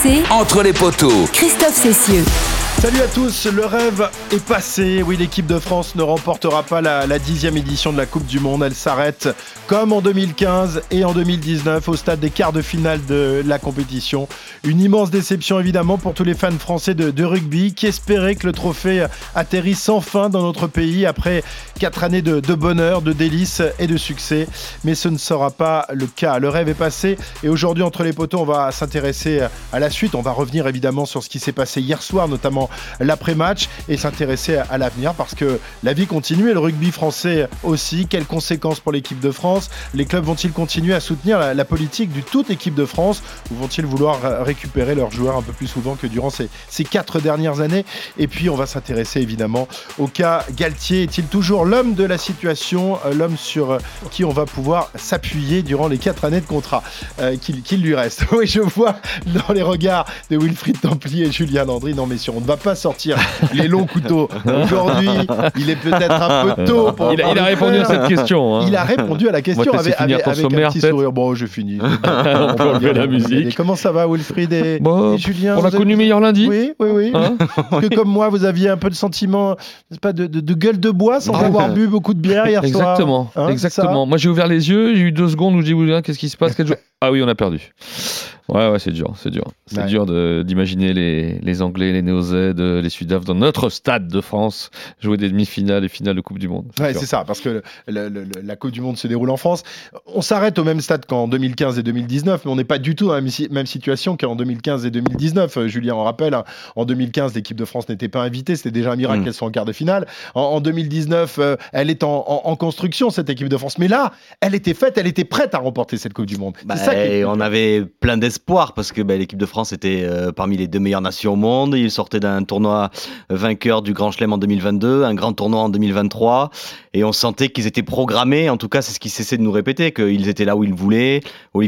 RMC, Entre les poteaux. Christophe Cessieux. Salut à tous, le rêve est passé. Oui, l'équipe de France ne remportera pas la 10e édition de la Coupe du Monde. Elle s'arrête comme en 2015 et en 2019 au stade des quarts de finale de la compétition. Une immense déception évidemment pour tous les fans français de rugby qui espéraient que le trophée atterrisse enfin dans notre pays après 4 années de bonheur, de délices et de succès. Mais ce ne sera pas le cas. Le rêve est passé et aujourd'hui, entre les poteaux, on va s'intéresser à la suite. On va revenir évidemment sur ce qui s'est passé hier soir, notamment l'après-match, et s'intéresser à l'avenir parce que la vie continue et le rugby français aussi. Quelles conséquences pour l'équipe de France? Les clubs vont-ils continuer à soutenir la politique de toute équipe de France ou vont-ils vouloir récupérer leurs joueurs un peu plus souvent que durant ces 4 dernières années? Et puis on va s'intéresser évidemment au cas Galtier. Est-il toujours l'homme de la situation, l'homme sur qui on va pouvoir s'appuyer durant les 4 années de contrat qu'il lui reste? Oui, je vois dans les regards de Wilfried Templier et Julien Landry. Non messieurs, on ne va pas sortir les longs couteaux. Aujourd'hui, il est peut-être un peu tôt pour il a répondu à cette question. Il a répondu à la question avec un petit sourire. Bon, je finis. On peut enlever la musique. Comment ça va, Wilfried et Julien? On a connu meilleur lundi. Oui. Hein? Parce que comme moi, vous aviez un peu de sentiment, n'est-ce pas, de gueule de bois sans avoir bu beaucoup de bière hier soir. Exactement. Moi, j'ai ouvert les yeux, j'ai eu 2 secondes où je dis qu'est-ce qui se passe? Ah oui, on a perdu. Ouais, c'est dur. C'est dur d'imaginer les Anglais, les Néo-Zélandais, les Sudaf dans notre stade de France jouer des demi-finales et finales de Coupe du Monde. Ouais, c'est ça, parce que la Coupe du Monde se déroule en France. On s'arrête au même stade qu'en 2015 et 2019, mais on n'est pas du tout dans la même situation qu'en 2015 et 2019. Julien, on rappelle, en 2015, l'équipe de France n'était pas invitée. C'était déjà un miracle qu'elle soit en quart de finale. En 2019, elle est en construction, cette équipe de France. Mais là, elle était faite, elle était prête à remporter cette Coupe du Monde. On avait plein d'espoir parce que l'équipe de France était parmi les 2 meilleures nations au monde. Ils sortaient d'un tournoi vainqueur du Grand Chelem en 2022, un grand tournoi en 2023, et on sentait qu'ils étaient programmés. En tout cas, c'est ce qu'ils cessaient de nous répéter, qu'ils étaient là où ils voulaient.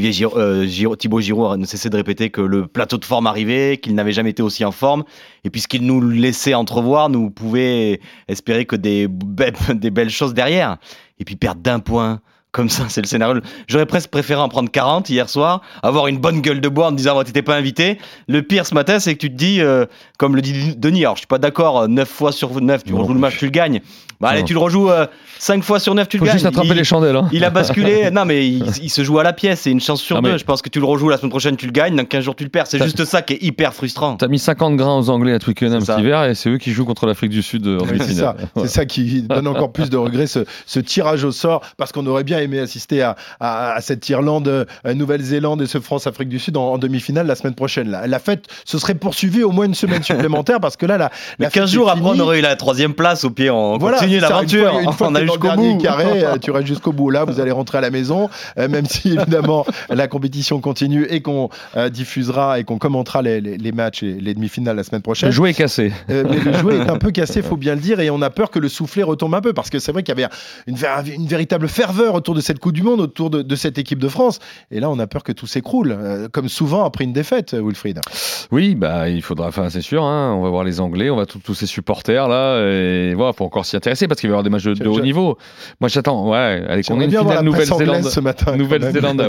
Thibaut Giroud ne cessait de répéter que le plateau de forme arrivait, qu'ils n'avaient jamais été aussi en forme. Et puis ce qu'ils nous laissaient entrevoir, nous pouvions espérer que des belles choses derrière. Et puis perdre d'1 point. Comme ça, c'est le scénario. J'aurais presque préféré en prendre 40 hier soir, avoir une bonne gueule de bois en me disant t'étais pas invité. Le pire ce matin, c'est que tu te dis, comme le dit Denis, alors je suis pas d'accord, 9 fois sur 9, tu rejoues le match, tu le gagnes. Allez, tu le rejoues 5 fois sur 9, tu le gagnes. Faut juste attraper les chandelles. Hein. Il a basculé. Non, mais il se joue à la pièce, c'est une chance sur 2. Je pense que tu le rejoues la semaine prochaine, tu le gagnes, dans 15 jours, tu le perds. C'est juste ça qui est hyper frustrant. T'as mis 50 grains aux Anglais à Twickenham cet hiver et c'est eux qui jouent contre l'Afrique du Sud en demi-finale. C'est ça qui donne encore plus de regrets, ce tirage au sort, parce qu'on aurait bien aimé assister à cette Irlande, Nouvelle-Zélande et ce France-Afrique du Sud en demi-finale la semaine prochaine. La fête se serait poursuivie au moins une semaine supplémentaire parce que là, la 15 jours après, on aurait eu la 3e place. Au pire, on continue l'aventure. Une fois on a jusqu'au bout. Carré, tu restes jusqu'au bout. Là, vous allez rentrer à la maison, même si évidemment la compétition continue et qu'on diffusera et qu'on commentera les matchs et les demi-finales la semaine prochaine. Le jouet est cassé. Mais le jouet est un peu cassé, faut bien le dire, et on a peur que le soufflet retombe un peu parce que c'est vrai qu'il y avait une véritable ferveur autour de cette Coupe du Monde, autour de cette équipe de France. Et là, on a peur que tout s'écroule, comme souvent après une défaite, Wilfried. Oui, il faudra, c'est sûr, on va voir les Anglais, on va tous ces supporters là, et voilà, faut encore s'y intéresser parce qu'il va y avoir des matchs de haut niveau. Moi, j'attends, allez, qu'on ait une finale Nouvelle-Zélande ce matin. Nouvelle-Zélande,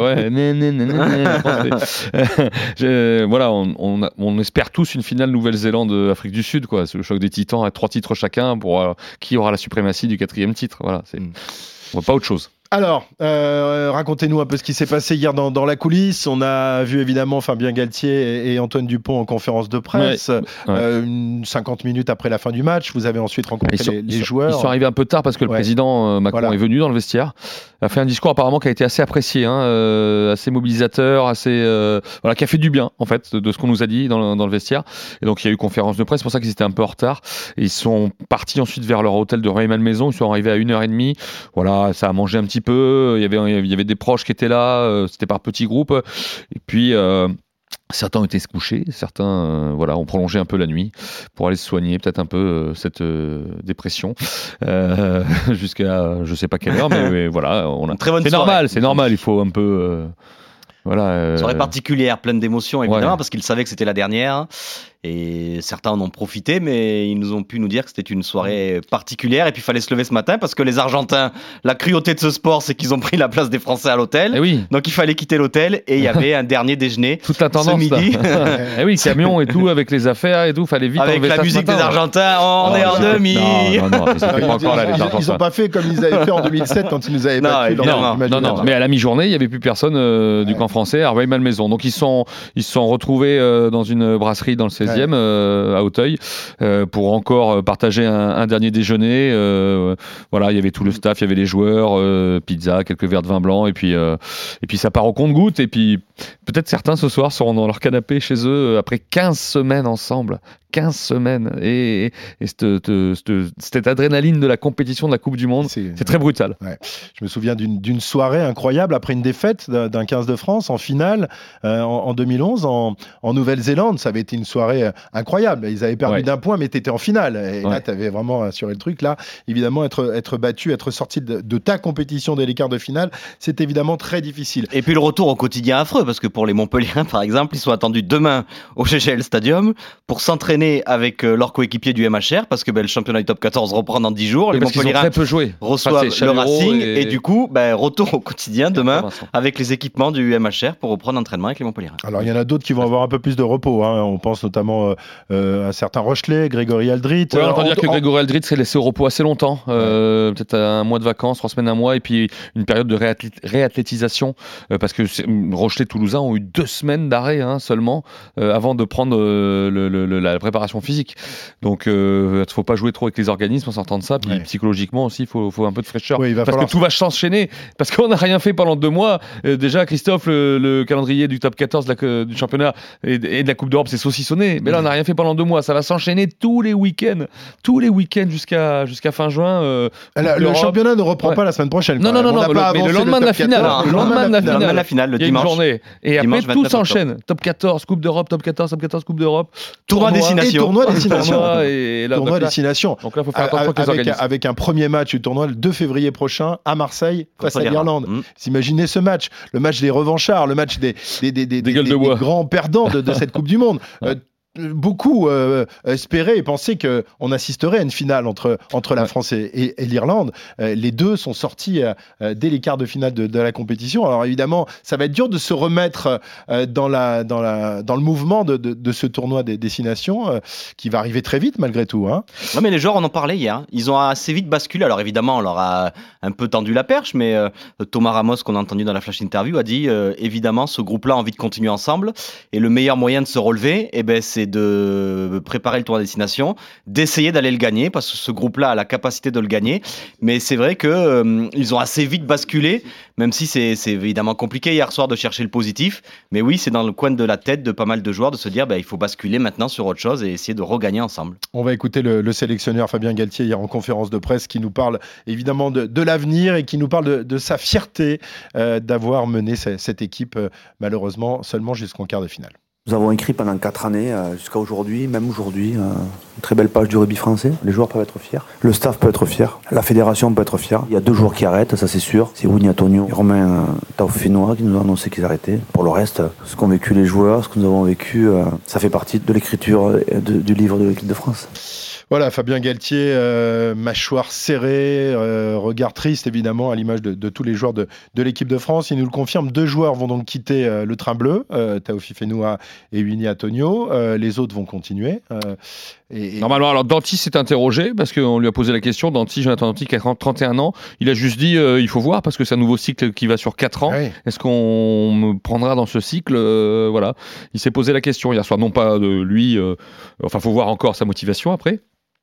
voilà, on espère tous une finale Nouvelle-Zélande-Afrique du Sud, quoi. C'est le choc des titans à 3 titres chacun pour qui aura la suprématie du 4e titre. Voilà, on voit pas autre chose. Alors, racontez-nous un peu ce qui s'est passé hier dans la coulisse. On a vu évidemment Fabien Galtier et Antoine Dupont en conférence de presse, 50 minutes après la fin du match. Vous avez ensuite rencontré les joueurs. Ils sont arrivés un peu tard parce que le président Macron est venu dans le vestiaire, a fait un discours apparemment qui a été assez apprécié, assez mobilisateur, qui a fait du bien en fait de ce qu'on nous a dit dans le vestiaire. Et donc il y a eu conférence de presse, c'est pour ça qu'ils étaient un peu en retard. Et ils sont partis ensuite vers leur hôtel de Rueil-Malmaison. Ils sont arrivés à 1h30. Voilà, ça a mangé un petit peu, il y avait des proches qui étaient là, c'était par petits groupes, et puis certains étaient se coucher, certains ont prolongé un peu la nuit pour aller se soigner peut-être un peu cette dépression jusqu'à je sais pas quelle heure, mais voilà, très bonne c'est normal, il faut un peu soirée particulière, pleine d'émotions évidemment, parce qu'ils savaient que c'était la dernière. Et certains en ont profité, mais ils nous ont pu nous dire que c'était une soirée particulière. Et puis il fallait se lever ce matin parce que les Argentins, la cruauté de ce sport, c'est qu'ils ont pris la place des Français à l'hôtel. Oui. Donc il fallait quitter l'hôtel et il y avait un dernier déjeuner. Toute la tendance ce midi. Et oui, camion et tout, avec les affaires et tout, fallait vite avec enlever la ça musique ce matin, des Argentins, on est en demi. Non, ils n'ont pas fait comme ils avaient fait en 2007 quand ils nous avaient battus. Non, mais à la mi-journée, il n'y avait plus personne du camp français à Rueil-Malmaison. Donc ils se sont retrouvés dans une brasserie dans le 16e, à Auteuil, pour encore partager un dernier déjeuner. Voilà, il y avait tout le staff, il y avait les joueurs, pizza, quelques verres de vin blanc, et puis ça part au compte-gouttes. Et puis peut-être certains ce soir seront dans leur canapé chez eux après 15 semaines ensemble. 15 semaines et cette adrénaline de la compétition de la Coupe du Monde, c'est très brutal. Ouais. Je me souviens d'une soirée incroyable après une défaite d'un 15 de France en finale en 2011 en Nouvelle-Zélande. Ça avait été une soirée incroyable. Ils avaient perdu d'un point, mais tu étais en finale. Et là, tu avais vraiment assuré le truc. Là, évidemment, être battu, être sorti de ta compétition dès les quarts de finale, c'est évidemment très difficile. Et puis le retour au quotidien affreux, parce que pour les Montpelliérains, par exemple, ils sont attendus demain au GGL Stadium pour s'entraîner avec leurs coéquipiers du MHR, parce que le championnat du top 14 reprend dans 10 jours. Les Montpelliérains reçoivent le Racing et du coup, retour au quotidien demain avec les équipements du MHR pour reprendre l'entraînement avec les Montpelliérains. Alors il y en a d'autres qui vont avoir un peu plus de repos. On pense notamment à un certain Rochelet, Grégory Aldrit. On entend dire que Grégory Aldrit s'est laissé au repos assez longtemps, peut-être un mois de vacances, 3 semaines, un mois, et puis une période de réathlétisation, parce que Rochelet Toulousain ont eu 2 semaines d'arrêt seulement avant de prendre la préparation physique. Donc il ne faut pas jouer trop avec les organismes, on s'entend de ça, puis psychologiquement aussi il faut un peu de fraîcheur, parce que tout va s'enchaîner, parce qu'on n'a rien fait pendant 2 mois. Déjà Christophe, le calendrier du top 14 du championnat et de la Coupe d'Europe c'est saucissonné, mais là on n'a rien fait pendant 2 mois, ça va s'enchaîner tous les week-ends jusqu'à fin juin. Le championnat ne reprend pas la semaine prochaine. Non, mais le lendemain de la finale, le lendemain de la finale, le il y a dimanche, une journée, et après tout s'enchaîne. Top 14, Coupe d'Europe, top 14, Coupe d'Europe, tournoi destination. Tournoi destination. Donc là, il faut faire attention avec les organismes. Avec un premier match du tournoi le 2 février prochain à Marseille face à l'Irlande. Vous imaginez ce match, le match des revanchards, le match des grands perdants de cette Coupe du Monde. Beaucoup espéraient et pensaient qu'on assisterait à une finale entre la France et l'Irlande. Les deux sont sortis dès les quarts de finale de la compétition. Alors évidemment, ça va être dur de se remettre dans le mouvement de ce tournoi des destinations qui va arriver très vite malgré tout. Non, mais les joueurs, on en parlait hier. Ils ont assez vite basculé. Alors évidemment, on leur a un peu tendu la perche, mais Thomas Ramos, qu'on a entendu dans la flash interview, a dit évidemment, ce groupe-là a envie de continuer ensemble et le meilleur moyen de se relever, c'est de préparer le tournoi destination, d'essayer d'aller le gagner, parce que ce groupe-là a la capacité de le gagner. Mais c'est vrai qu'ils ont assez vite basculé, même si c'est évidemment compliqué hier soir de chercher le positif. Mais oui, c'est dans le coin de la tête de pas mal de joueurs de se dire il faut basculer maintenant sur autre chose et essayer de regagner ensemble. On va écouter le sélectionneur Fabien Galtier hier en conférence de presse qui nous parle évidemment de l'avenir et qui nous parle de sa fierté d'avoir mené cette équipe malheureusement seulement jusqu'en quart de finale. Nous avons écrit pendant 4 années, jusqu'à aujourd'hui, même aujourd'hui, une très belle page du rugby français. Les joueurs peuvent être fiers, le staff peut être fier, la fédération peut être fière. Il y a 2 joueurs qui arrêtent, ça c'est sûr. C'est Winnie Antonio et Romain Taofinois qui nous ont annoncé qu'ils arrêtaient. Pour le reste, ce qu'ont vécu les joueurs, ce que nous avons vécu, ça fait partie de l'écriture du livre de l'équipe de France. Voilà, Fabien Galtier, mâchoire serrée, regard triste évidemment à l'image de tous les joueurs de l'équipe de France. Il nous le confirme, 2 joueurs vont donc quitter le train bleu, Taofi Fenoua et Winnie Antonio. Les autres vont continuer. Normalement, alors Danty s'est interrogé parce qu'on lui a posé la question. Jonathan Danty qui a 31 ans, il a juste dit il faut voir parce que c'est un nouveau cycle qui va sur 4 ans. Oui. Est-ce qu'on me prendra dans ce cycle Voilà, il s'est posé la question hier soir, non pas de lui. Enfin, faut voir encore sa motivation après.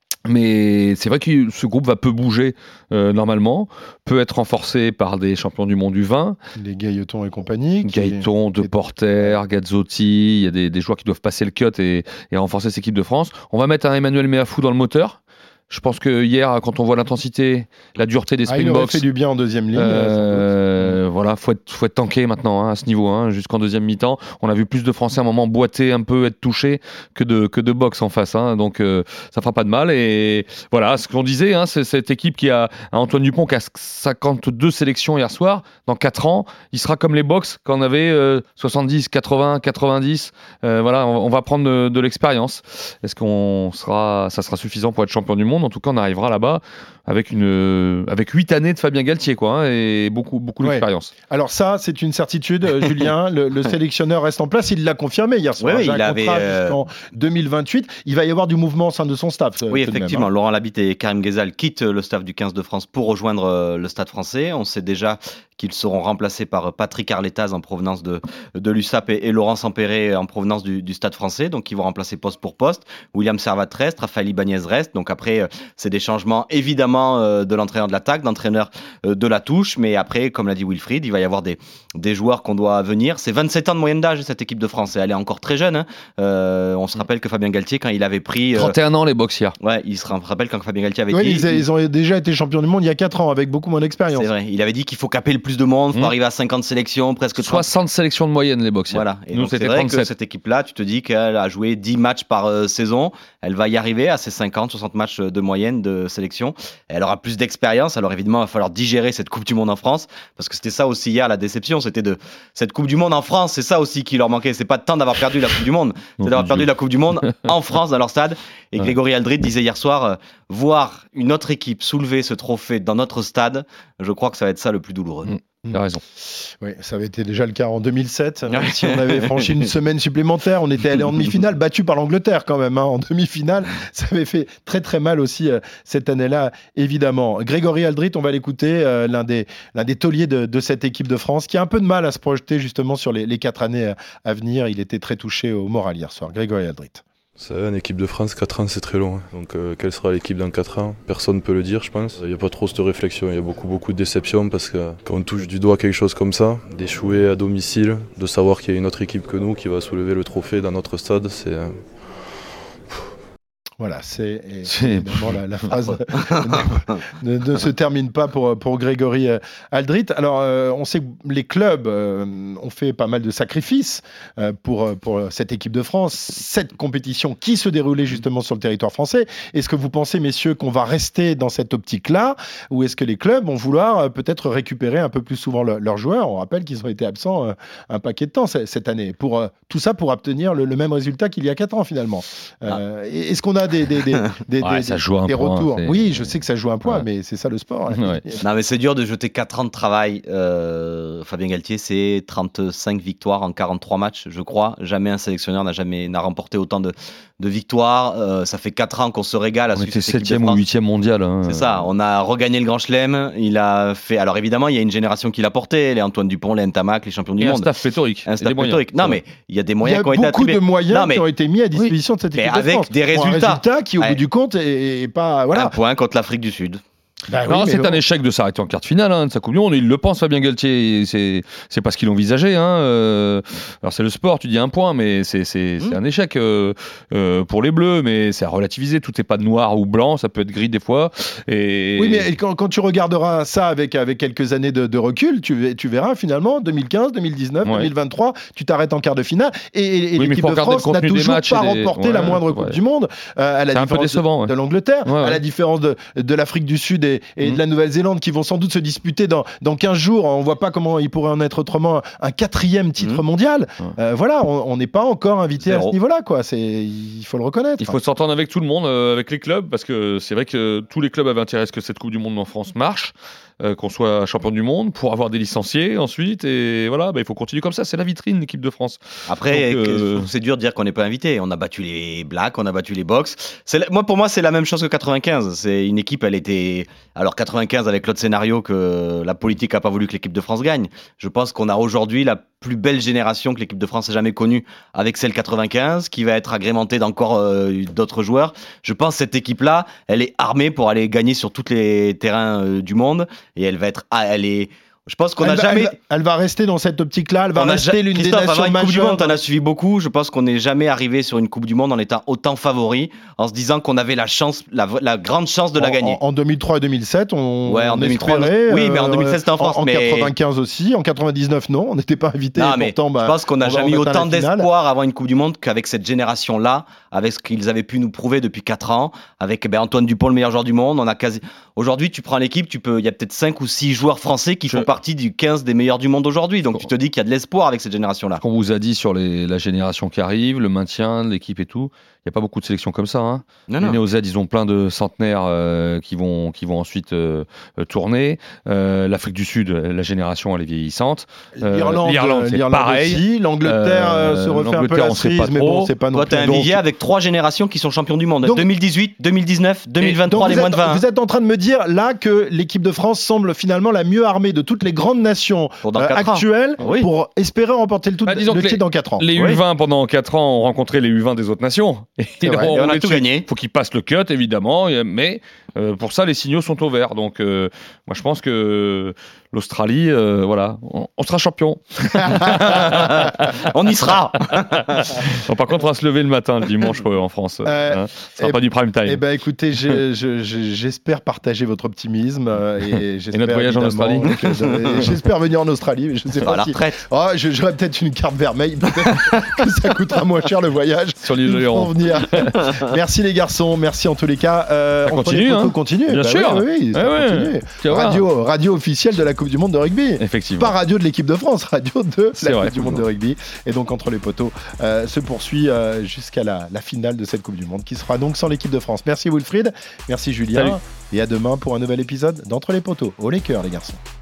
Mais c'est vrai que ce groupe va peu bouger normalement, peut être renforcé par des champions du monde du vin. Les Gailleton et compagnie. Gailleton, Deporter, Gazzotti, il y a des joueurs qui doivent passer le cut et renforcer cette équipe de France. On va mettre un Emmanuel Meafou dans le moteur. Je pense que hier, quand on voit l'intensité, la dureté des Springboks, il aurait fait du bien en deuxième ligne. voilà, faut être tanké maintenant à ce niveau, jusqu'en deuxième mi-temps. On a vu plus de Français à un moment boiter un peu, être touchés que de boxe en face, donc ça fera pas de mal. Et voilà, ce qu'on disait, c'est cette équipe qui a Antoine Dupont qui a 52 sélections hier soir. Dans 4 ans, il sera comme les box quand on avait 70, 80, 90. Voilà, on va prendre de l'expérience. Est-ce ça sera suffisant pour être champion du monde? En tout cas, on arrivera là-bas avec 8 années de Fabien Galtier, et beaucoup d'expérience. Alors ça, c'est une certitude, Julien. Le sélectionneur reste en place. Il l'a confirmé hier soir. Oui, il a un contrat jusqu'en 2028. Il va y avoir du mouvement au sein de son staff. Oui, effectivement. Laurent Labitte et Karim Ghezal quittent le staff du 15 de France pour rejoindre le Stade français. On sait déjà qu'ils seront remplacés par Patrick Arletaz en provenance de l'USAP et Laurent Sampéré en provenance du Stade français. Donc, ils vont remplacer poste pour poste. William Servat reste, Raphaël Ibanez reste. Donc après, c'est des changements évidemment de l'entraîneur de l'attaque, d'entraîneur de la touche. Mais après, comme l'a dit Wilfried, il va y avoir des joueurs qu'on doit venir. C'est 27 ans de moyenne d'âge, cette équipe de France. Et elle est encore très jeune. On se rappelle que Fabien Galtier, quand il avait pris... 31 ans, les boxiers. Ouais, il se rappelle quand Fabien Galtier avait dit... Ils ont déjà été champions du monde il y a 4 ans, avec beaucoup moins d'expérience. C'est vrai. Il avait dit qu'il faut caper le plus de monde, il faut arriver à 50 sélections, presque 30. 60 sélections de moyenne, les boxiers. Voilà. Et nous, c'est vrai 37. Que cette équipe-là, tu te dis qu'elle a joué 10 matchs par saison. Elle va y arriver à ses 50, 60 matchs de moyenne de sélection. Et elle aura plus d'expérience. Alors évidemment, il va falloir digérer cette Coupe du Monde en France. Parce que c'était ça aussi hier, la déception. C'était de cette Coupe du Monde en France. C'est ça aussi qui leur manquait. C'est pas tant d'avoir perdu la Coupe du Monde. C'est d'avoir perdu la Coupe du Monde en France, dans leur stade. Et Grégory Aldrit disait hier soir, voir une autre équipe soulever ce trophée dans notre stade, je crois que ça va être ça le plus douloureux. Tu as raison. Oui, ça avait été déjà le cas en 2007. Même si on avait franchi une semaine supplémentaire, on était allé en demi-finale, battu par l'Angleterre quand même. En demi-finale, ça avait fait très très mal aussi cette année-là, évidemment. Grégory Aldrit, on va l'écouter, l'un des tauliers de cette équipe de France, qui a un peu de mal à se projeter justement sur les 4 années à venir. Il était très touché au moral hier soir. Grégory Aldrit. C'est une équipe de France, 4 ans c'est très long. Donc quelle sera l'équipe dans 4 ans? Personne ne peut le dire, je pense. Il n'y a pas trop cette réflexion, il y a beaucoup de déceptions parce que quand on touche du doigt quelque chose comme ça, d'échouer à domicile, de savoir qu'il y a une autre équipe que nous qui va soulever le trophée dans notre stade, c'est... Voilà, évidemment la phrase ne se termine pas pour Grégory Aldrit. Alors, on sait que les clubs ont fait pas mal de sacrifices pour cette équipe de France, cette compétition qui se déroulait justement sur le territoire français. Est-ce que vous pensez, messieurs, qu'on va rester dans cette optique-là, ou est-ce que les clubs vont vouloir peut-être récupérer un peu plus souvent leurs joueurs? On rappelle qu'ils ont été absents un paquet de temps cette année. Tout ça pour obtenir le même résultat qu'il y a 4 ans finalement. Est-ce qu'on a des retours? Oui, je sais que ça joue un point, mais c'est ça le sport. Ouais. Non, mais c'est dur de jeter 4 ans de travail. Fabien Galtier, c'est 35 victoires en 43 matchs, je crois. Jamais un sélectionneur n'a remporté autant de victoires. Ça fait 4 ans qu'on se régale. On était 7e ou 8e mondial. C'est ça, on a regagné le Grand Chelem. Il a fait... Alors évidemment, il y a une génération qui l'a porté, les Antoine Dupont, les Ntamak, les champions du monde. Un staff pléthorique. Non, mais il y a des moyens qui ont été attribués. Il y a beaucoup de moyens qui ont été mis à disposition de cette équipe de France. Avec des résultats qui, au bout du compte, est pas... Voilà. Un point contre l'Afrique du Sud. C'est un échec de s'arrêter en quart de finale de sa Coupe du Monde. Il le pense, Fabien Galtier. C'est pas ce qu'il envisageait. Alors c'est le sport, tu dis un point, mais c'est un échec pour les Bleus. Mais c'est à relativiser. Tout n'est pas noir ou blanc, ça peut être gris des fois. Oui, mais quand tu regarderas ça avec quelques années de recul, tu verras finalement 2015, 2019, 2023, tu t'arrêtes en quart de finale et l'équipe de France n'a toujours pas remporté la moindre Coupe du Monde. À la différence de l'Angleterre, à la différence de l'Afrique du Sud et de la Nouvelle-Zélande qui vont sans doute se disputer dans 15 jours. On ne voit pas comment il pourrait en être autrement un 4e titre mondial. Voilà, on n'est pas encore invité à ce niveau-là, quoi. Il faut le reconnaître. Il faut s'entendre avec tout le monde, avec les clubs, parce que c'est vrai que tous les clubs avaient intérêt à ce que cette Coupe du Monde en France marche, qu'on soit champion du monde, pour avoir des licenciés ensuite. Et voilà, il faut continuer comme ça. C'est la vitrine, l'équipe de France. Après, c'est dur de dire qu'on n'est pas invité. On a battu les Blacks, on a battu les Box. Pour moi, c'est la même chose que 95. C'est une équipe, elle était... Alors 95 avec l'autre scénario que la politique n'a pas voulu que l'équipe de France gagne. Je pense qu'on a aujourd'hui la plus belle génération que l'équipe de France ait jamais connue avec celle 95 qui va être agrémentée d'encore d'autres joueurs. Je pense que cette équipe-là, elle est armée pour aller gagner sur tous les terrains du monde et elle va être... Je pense qu'on n'a jamais. Elle va rester dans cette optique-là. Elle va rester l'une des nations majeures. Coupe du Monde, t'en as suivi beaucoup. Je pense qu'on n'est jamais arrivé sur une Coupe du Monde en étant autant favori, en se disant qu'on avait la chance, la grande chance de la gagner. En 2003 et 2007, en 2003, espérait. Oui, mais en 2016 c'était en France. En 95 aussi. En 99, non. On n'était pas invité. Non, mais pourtant, je pense qu'on n'a jamais eu autant d'espoir avant une Coupe du Monde qu'avec cette génération-là, avec ce qu'ils avaient pu nous prouver depuis 4 ans, avec Antoine Dupont, le meilleur joueur du monde. Aujourd'hui, tu prends l'équipe, il y a peut-être 5 ou 6 joueurs français qui font partie du 15 des meilleurs du monde aujourd'hui. Donc tu te dis qu'il y a de l'espoir avec cette génération-là. On vous a dit sur la génération qui arrive, le maintien de l'équipe et tout, il n'y a pas beaucoup de sélections comme ça. Hein. Les Néo-Z, ils ont plein de centenaires qui vont ensuite tourner. L'Afrique du Sud, la génération, elle est vieillissante. L'Irlande, c'est pareil. Aussi. L'Angleterre se refait un peu la cerise, mais bon, c'est pas non plus. Toi, t'as un vivier avec 3 générations qui sont champions du monde. 2018, 2019, 2023, les moins de 20. Vous êtes en train de me dire là que l'équipe de France semble finalement la mieux armée de toutes les grandes nations actuelles pour espérer remporter le titre dans 4 ans. Les U20 pendant 4 ans ont rencontré les U20 des autres nations. Et on a tout gagné. Il faut qu'ils passent le cut, évidemment, mais pour ça, les signaux sont au vert. Donc, moi, je pense que l'Australie, on sera champion. On y sera. Bon, par contre, on va se lever le matin, le dimanche, en France. Ce sera pas du prime time. Eh ben, écoutez, j'espère partager votre optimisme et notre voyage en Australie. J'espère venir en Australie, mais je ne sais pas à la retraite. J'aurais peut-être une carte vermeille, peut-être que ça coûtera moins cher le voyage. Sur l'île de Léron. Merci les garçons, merci en tous les cas. On continue, continue. Bien sûr. Oui, radio officielle de la Coupe du Monde de rugby. Effectivement. Pas radio de l'équipe de France, radio de la Coupe du Monde de rugby. Et donc entre les poteaux se poursuit jusqu'à la finale de cette Coupe du Monde qui sera donc sans l'équipe de France. Merci Wilfried, merci Julien. Salut. Et à demain pour un nouvel épisode d'Entre les poteaux. Haut les cœurs les garçons.